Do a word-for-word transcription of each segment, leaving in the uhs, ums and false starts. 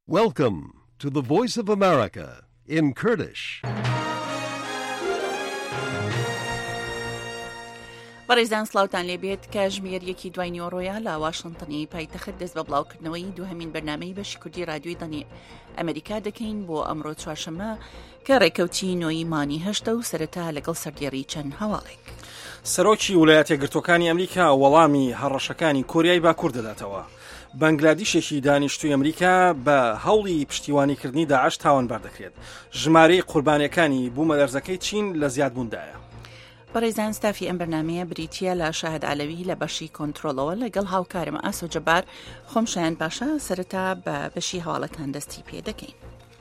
Welcome to the Voice of America in Kurdish. بەڕێزان سلااوتان لێبێت کە ژمێریەکی دوای نیۆڕۆیە لە واشنتنی پایتەخت دەست بە بڵاوکردنەوەی دووهەمین بەرنامەی بەشی کوردی رادیۆی دەنێ ئەمریکا دەکەین بۆ ئەمڕۆ چوارشەممە کە ڕێکەوتی نۆی مانی هەشتە و سەرەتا لەگەڵ سەردێڕی چەند هەواڵێک. سەرۆکی ویلایەتە یەکگرتووەکانی ئەمریکا وەڵامی هەڕەشەکانی کۆریای باکوور دەداتەوە. بەنگلادیشێکی دانیشتووی ئەمریکا بە هەوڵی پشتیوانیکردنی داعش تاوانبار دەکرێت. ژمارەی قوربانیەکانی بوومەلەرزەکەی چین لە زیادبووندایە. بەڕێزان ستافی ئەم بەرنامەیە بریتیە لە شاهد عەلەوی لە بەشی کۆنتڕۆلەوە لەگەڵ هاوکارم ئاسۆ جەبار. خۆمشایان باشە سەرەتا بە بەشی هەواڵەکان دەستی پێ دەکەین.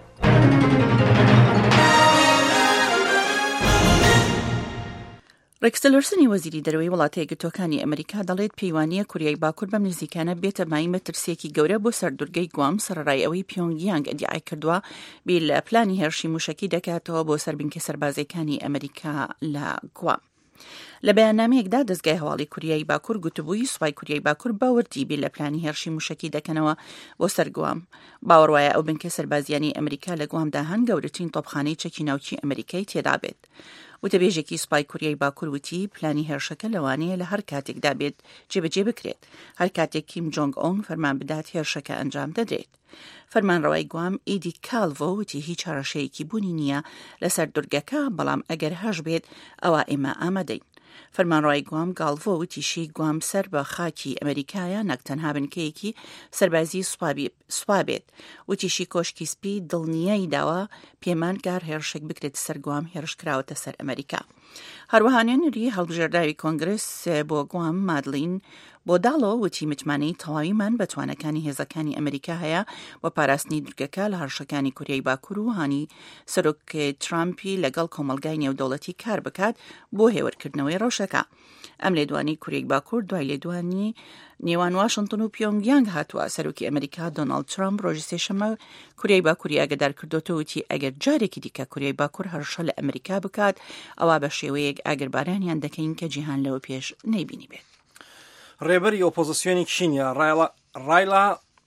ڕێکس تیلەرسنی وەزیری دەرەوەی وڵاتە یەکگرتووەکانی ئەمریکا دەڵێت پەیوانیە کوریای باکوور بەم نزیکانە بێتە مای مەترسێکی گەورە بۆ سەردورگەی گوام سەرڕای ئەوەی پیۆنگیانگ ئەدعای کردووە بیر لە پلانی هێرشی موشەکی دەکاتەوە بۆ سەربینکە سەربازەکانی ئەمریکا لە گوام. لە بەیاننامەیەکدا دەستگای هەواڵی کوریای باکوور گوتبووی سوپای کوریای باکوور باوەڕی بیر لە پلانی هێرشی موشەکی دەکەنەوە بۆ سەرگوام. باوەڕوایە ئەو بنکە سەربازیانی ئەمریکا لە گوامدا هەن گەورەترین تۆپخانەی چەکی ناوچی ئەمریکای تێدا بێت. وتەبێژێکی سوپای کوریای باکوور وتی پلانی هێرشەکە لەوانەیە لە هەر کاتێکدا بێت جێبەجێ بکرێت هەر کاتێک کیم جۆنگ ئۆنگ فەرمان بدات هێرشەکە ئەنجام دەدرێت. فەرمانڕەوای گوام ئیدی کالڤۆ وتی هیچ هەڕەشەیەکی بوونی نییە لەسەر دورگەکە، بەڵام ئەگەر هەش بێت ئەوە ئێمە ئامادەین. فەرمانڕای گوام گالڤۆ وتیشی گوام سەر بە خاکی ئەمریکایە نەک تەنها بنکەیەکی سەربازی سوپابێت. وتیشی کۆشکی سپی دڵنیایی داوە پێمان کار هێرشێک بکرێت سەر گوام هێرشکراوەتە سەر ئەمریکا. هەروەها نوێنەری هەڵبژێردراوی کۆنگرس بۆ گوام مادلین بۆ داڵەوە وتی متمانەی تەواویمان بە توانەکانی هێزەکانی ئەمریکا هەیە بۆ پاراستنی دورگەکە لە هەرشەکانی کوریای باکوور و هانی سەرۆک ترامپی لەگەڵ کۆمەلگای نێودەوڵەتی کار بکات بۆ هێوەرکردنەوەی ڕەوشەکە. ئەم لێدوانی کوریای باکوور دوای لێدوانی نێوان واشنتن و پیۆنگیانگ هاتووە. سەرۆکی ئەمریکا دۆناڵد ترامپ ڕۆژی سێشەممە کوریای باکووری ئاگادار کردوتەوە وتی ئەگەر جارێکی دیکە کوریای باکوور هەرشە لە ئەمریکا بکات ئەوە بە شێوەیەک ئاگربارانیان دەکەین کە جیهان لەوە پێش نەیبینی بێت. ڕێبەری ئۆپۆزیسیۆنی کینیا ڕایلا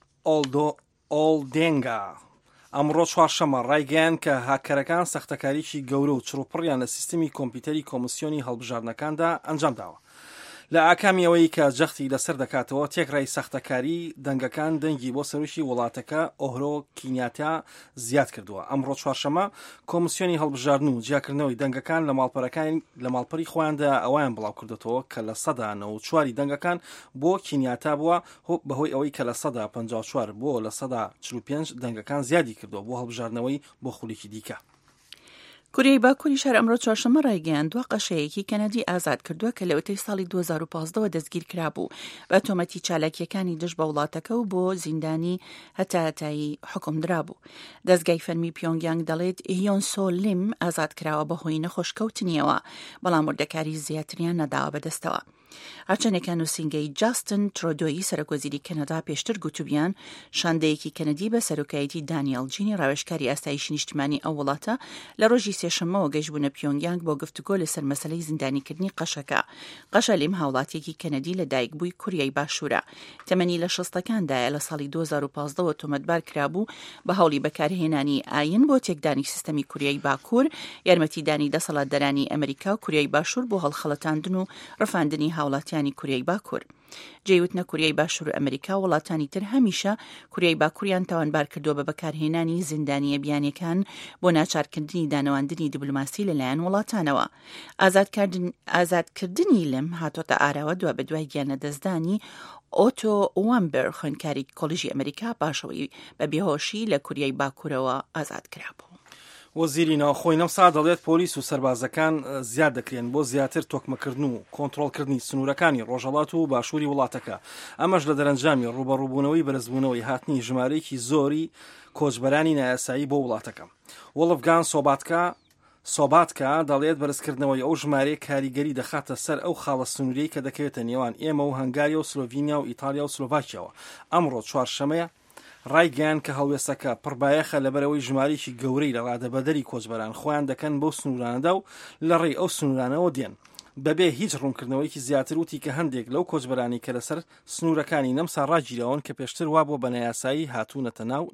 ئۆڵدێنگا ئەمڕۆ چوارشەممە ڕایگەیان کە هاکەرەکان سەختەکاریی گەورە و چڕوپڕیان لە سیستمی کۆمپیوتەری کۆمسیۆنی هەڵبژاردنەکاندا ئەنجام داوە. لە ئاکامیەوەی کە جەختی لەسەر دەکاتەوە تێکڕای سەختەکاری دەنگەکان دەنگی بۆ سەرۆکی وڵاتەکە ئۆهرۆ کینیاتا زیاد کردووە. ئەمڕۆ چوارشەممە کۆمسیۆنی هەڵبژاردن و جیاکردنەوەی دەنگەکان لە ماڵپەرەکان لە ماڵپەری خۆیاندا ئەویان بڵاو کردوەوە کە لە سەدا نەوە و چواری دەنگەکان بۆ کینیاتا بووە بەهۆی ئەوەی کە لە سەدا پەنجا و چوار بۆ لە سەدا چل و پێنج دەنگەکان زیادی کردووە بۆ هەڵبژاردنەوەی بۆ خولیکی دیکە. کوریای باکووری شار ئەمڕۆ چوارشەممە ڕایگەیاندووە قەشەیەکی کەنەدی ئازاد کردووە کە لە وتەی ساڵی دوو هەزار و پانزدەوە دەستگیر کرابوو بە تۆمەتی چالاکیەکانی دژ بە وڵاتەکە و بۆ زیندانی هەتاتایی حکم درابوو. دەستگای فەرمی پیۆنگیانگ دەڵێت هیۆن سۆ لیم ئازاد کراوە بەهۆی نەخۆشکەوتنیەوە، بەڵام وردەکاری زیاتریان نەداوە بەدەستەوە. هەرچەندێکە نووسینگەی جاستن ترۆدۆیی سەرۆکوەزیری کەنەدا پێشتر گوتوبیان شاندەیەکی کەنەدی بە سەرۆکایەتی دانیێل جینی ڕاوێژکاری ئاسایشی نیشتیمانی ئەو وڵاتە لە ڕۆژی سێشەممەوە گەیشتبوونە پیۆنگیانگ بۆ گفتوگۆ لەسەر مەسەلەی زیندانیکردنی قەشەکە. قەشە لیم هاوڵاتێکی کەنەدی لە دایکبووی کوریای باشوورە. تەمەنی لە شەستەکاندایە لە ساڵی دوو هەزار و پانزدەوە تۆمەتبار کرابوو بە هەوڵی بەکارهێنانی ئاین بۆ تێکدانی سیستەمی کوریای باکوور، یارمەتیدانی دەسەڵاتدارانی ئەمریکا و کوریای باشوور بۆ هەڵخەڵەتاندن و ڕەفاندنی هاوڵاتیانی کوریای باکوور. جێوتنە کوریای باشوور و ئەمریکا وڵاتانی تر هەمیشە کوریای باکووریان تاوانبار کردووە بە بەکارهێنانی زیندانیە بیانیەکان بۆ ناچارکردنی دانەواندنی دیبلۆماسی لەلایەن وڵاتانەوە. ئازادکردنی لم هاتۆتە ئاراوە دوا بە دوای گیانە دەستدانی ئۆتۆ وامبەر خوێندکاری کۆلیژی ئەمریکا پاشەوەی بە بێهۆشی لە کوریای باکوورەوە ئازاد کرابوو. وەزیری ناوخۆی نەمسا دەڵێت پۆلیس و سەربازەکان زیاد دەکرێن بۆ زیاتر تۆکمەکردن و کۆنتڕۆڵکردنی سنوورەکانی ڕۆژهەڵات و باشووری وڵاتەکە. ئەمەش لە دەرەنجامی ڕوبەڕووبوونەوەی بەرزبوونەوەی هاتنی ژمارەیەکی زۆری کۆچبەرانی نایاسایی بۆ وڵاتەکە. وڵفگان سۆباتکە سۆباتکە دەڵێت بەرزکردنەوەی ئەو ژمارەیە کاریگەری دەخاتە سەر ئەو خاڵە سنووریەی کە دەکەوێتە نێوان ئێمە و هەنگاریا و سلۆڤینیا و ئیتالیا و سلۆڤاکیاوە. ئەمڕۆ چوارشەمەیە ڕایگەیان کە هەڵوێستەکە پڕبایەخە لەبەرەوەی ژمارەیەکی گەورەی لە ڕادەبەدەری کۆچبەران خۆیان دەکەن بەو سنوورانەدا و لە ڕێی ئەو سنوورانەوە دێن. بەبێ هیچ ڕوونکردنەوەیکی زیاتر وتی کە هەندێک لەو کۆچبەرانی کە لەسەر سنوورەکانی نەمسا ڕاگیراون کە پێشتر وا بۆ بەنایاسایی هاتوونەتە ناو